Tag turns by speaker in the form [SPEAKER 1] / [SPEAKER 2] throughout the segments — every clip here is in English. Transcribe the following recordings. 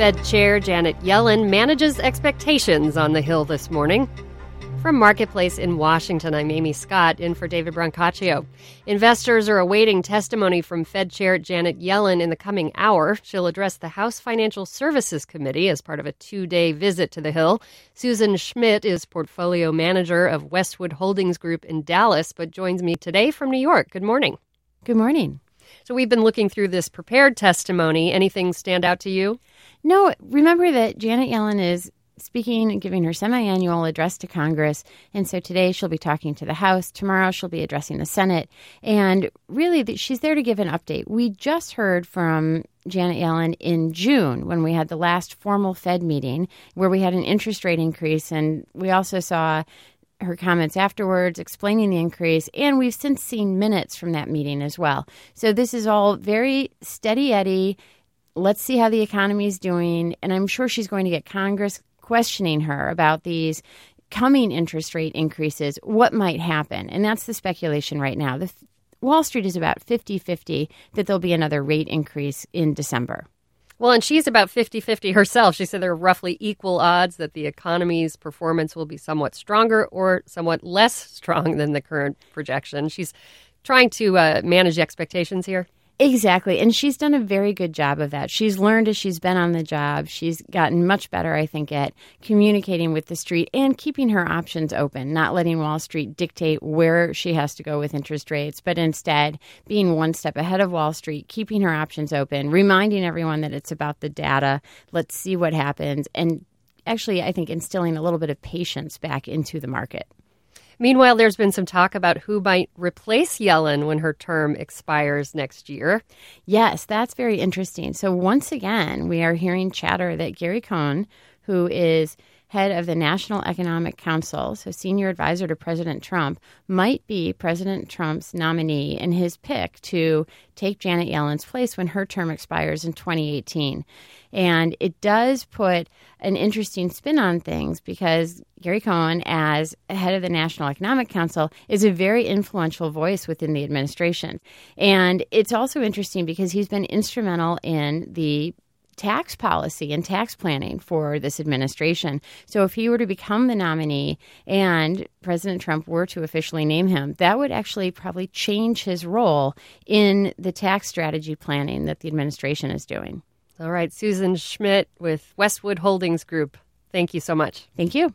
[SPEAKER 1] Fed Chair Janet Yellen manages expectations on the Hill this morning. From Marketplace in Washington, I'm Amy Scott, in for David Brancaccio. Investors are awaiting testimony from Fed Chair Janet Yellen in the coming hour. She'll address the House Financial Services Committee as part of a 2-day visit to the Hill. Susan Schmidt is portfolio manager of Westwood Holdings Group in Dallas, but joins me today from New York. Good morning.
[SPEAKER 2] Good morning.
[SPEAKER 1] So we've been looking through this prepared testimony. Anything stand out to you?
[SPEAKER 2] No, remember that Janet Yellen is speaking and giving her semi-annual address to Congress. And so today she'll be talking to the House. Tomorrow she'll be addressing the Senate. And really, she's there to give an update. We just heard from Janet Yellen in June when we had the last formal Fed meeting where we had an interest rate increase. And we also saw her comments afterwards explaining the increase. And we've since seen minutes from that meeting as well. So this is all very steady Eddie. Let's see how the economy is doing. And I'm sure she's going to get Congress questioning her about these coming interest rate increases, what might happen. And that's the speculation right now. Wall Street is about 50-50 that there'll be another rate increase in December.
[SPEAKER 1] Well, and she's about 50-50 herself. She said there are roughly equal odds that the economy's performance will be somewhat stronger or somewhat less strong than the current projection. She's trying to manage expectations here.
[SPEAKER 2] Exactly. And she's done a very good job of that. She's learned as she's been on the job. She's gotten much better, I think, at communicating with the street and keeping her options open, not letting Wall Street dictate where she has to go with interest rates, but instead being one step ahead of Wall Street, keeping her options open, reminding everyone that it's about the data. Let's see what happens. And actually, I think instilling a little bit of patience back into the market.
[SPEAKER 1] Meanwhile, there's been some talk about who might replace Yellen when her term expires next year.
[SPEAKER 2] Yes, that's very interesting. So once again, we are hearing chatter that Gary Cohn, who is head of the National Economic Council, so senior advisor to President Trump, might be President Trump's nominee in his pick to take Janet Yellen's place when her term expires in 2018. And it does put an interesting spin on things because Gary Cohn, as head of the National Economic Council, is a very influential voice within the administration. And it's also interesting because he's been instrumental in the tax policy and tax planning for this administration. So if he were to become the nominee and President Trump were to officially name him, that would actually probably change his role in the tax strategy planning that the administration is doing.
[SPEAKER 1] All right, Susan Schmidt with Westwood Holdings Group. Thank you so much.
[SPEAKER 2] Thank you.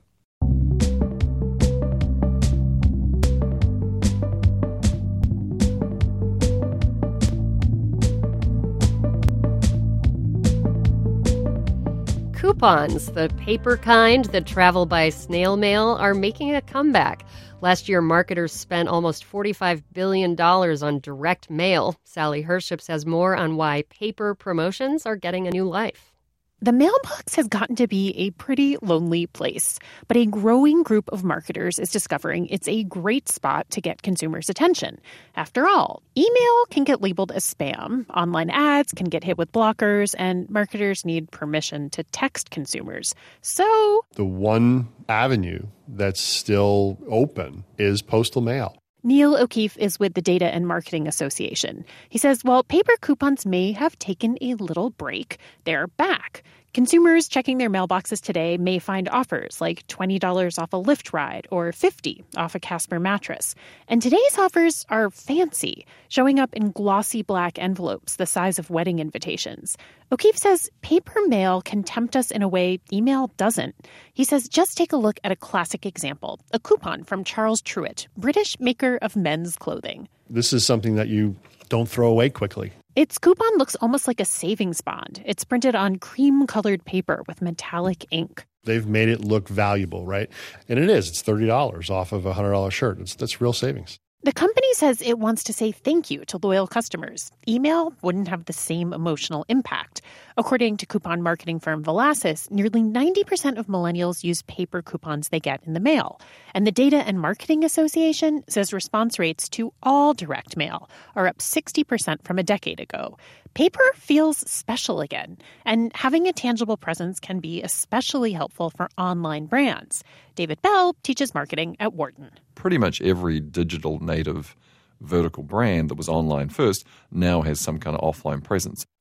[SPEAKER 1] Coupons, the paper kind that travel by snail mail, are making a comeback. Last year, marketers spent almost $45 billion on direct mail. Sally Herships has more on why paper promotions are getting a new life.
[SPEAKER 3] The mailbox has gotten to be a pretty lonely place, but a growing group of marketers is discovering it's a great spot to get consumers' attention. After all, email can get labeled as spam, online ads can get hit with blockers, and marketers need permission to text consumers. So
[SPEAKER 4] the one avenue that's still open is postal mail.
[SPEAKER 3] Neil O'Keefe is with the Data and Marketing Association. He says, while paper coupons may have taken a little break, they're back. Consumers checking their mailboxes today may find offers like $20 off a Lyft ride or $50 off a Casper mattress. And today's offers are fancy, showing up in glossy black envelopes the size of wedding invitations. O'Keefe says paper mail can tempt us in a way email doesn't. He says just take a look at a classic example, a coupon from Charles Truett, British maker of men's clothing.
[SPEAKER 4] This is something that you don't throw away quickly.
[SPEAKER 3] Its coupon looks almost like a savings bond. It's printed on cream-colored paper with metallic ink.
[SPEAKER 4] They've made it look valuable, right? And it is. It's $30 off of a $100 shirt. That's real savings.
[SPEAKER 3] The company says it wants to say thank you to loyal customers. Email wouldn't have the same emotional impact. According to coupon marketing firm Velasys, nearly 90% of millennials use paper coupons they get in the mail. And the Data and Marketing Association says response rates to all direct mail are up 60% from a decade ago. Paper feels special again, and having a tangible presence can be especially helpful for online brands. David Bell teaches marketing at Wharton.
[SPEAKER 5] Pretty much every digital native vertical brand that was online first now has some kind of offline presence.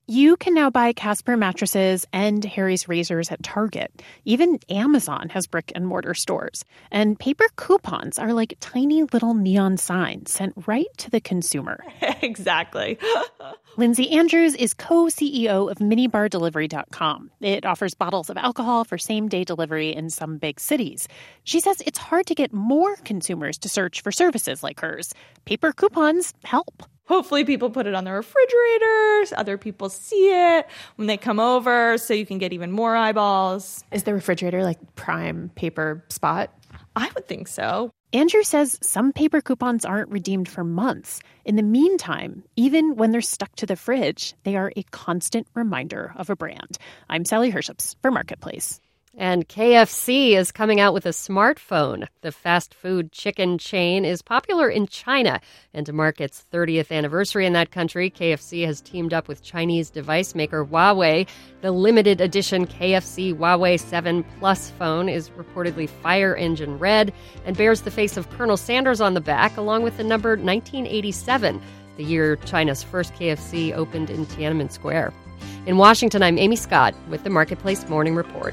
[SPEAKER 3] You can now buy Casper mattresses and Harry's razors at Target. Even Amazon has brick-and-mortar stores. And paper coupons are like tiny little neon signs sent right to the consumer.
[SPEAKER 5] Exactly.
[SPEAKER 3] Lindsay Andrews is co-CEO of MiniBarDelivery.com. It offers bottles of alcohol for same-day delivery in some big cities. She says it's hard to get more consumers to search for services like hers. Paper coupons help.
[SPEAKER 5] Hopefully people put it on their refrigerators, other people see it when they come over, so you can get even more eyeballs.
[SPEAKER 3] Is the refrigerator like prime paper spot?
[SPEAKER 5] I would think so.
[SPEAKER 3] Andrew says some paper coupons aren't redeemed for months. In the meantime, even when they're stuck to the fridge, they are a constant reminder of a brand. I'm Sally Herships for Marketplace.
[SPEAKER 1] And KFC is coming out with a smartphone. The fast food chicken chain is popular in China. And to mark its 30th anniversary in that country, KFC has teamed up with Chinese device maker Huawei. The limited edition KFC Huawei 7 Plus phone is reportedly fire engine red and bears the face of Colonel Sanders on the back, along with the number 1987, the year China's first KFC opened in Tiananmen Square. In Washington, I'm Amy Scott with the Marketplace Morning Report.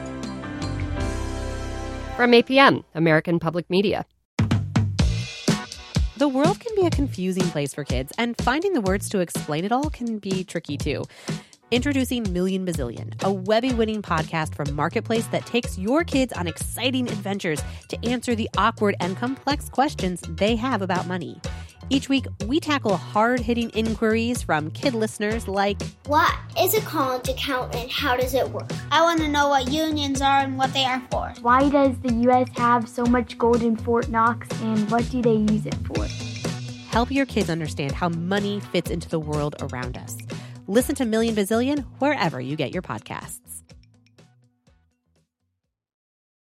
[SPEAKER 1] From APM, American Public Media.
[SPEAKER 6] The world can be a confusing place for kids, and finding the words to explain it all can be tricky too. Introducing Million Bazillion, a Webby-winning podcast from Marketplace that takes your kids on exciting adventures to answer the awkward and complex questions they have about money. Each week, we tackle hard-hitting inquiries from kid listeners like,
[SPEAKER 7] what is a college account and how does it work? I want to know what unions are and what they are for.
[SPEAKER 8] Why does the U.S. have so much gold in Fort Knox, and what do they use it for?
[SPEAKER 6] Help your kids understand how money fits into the world around us. Listen to Million Bazillion wherever you get your podcasts.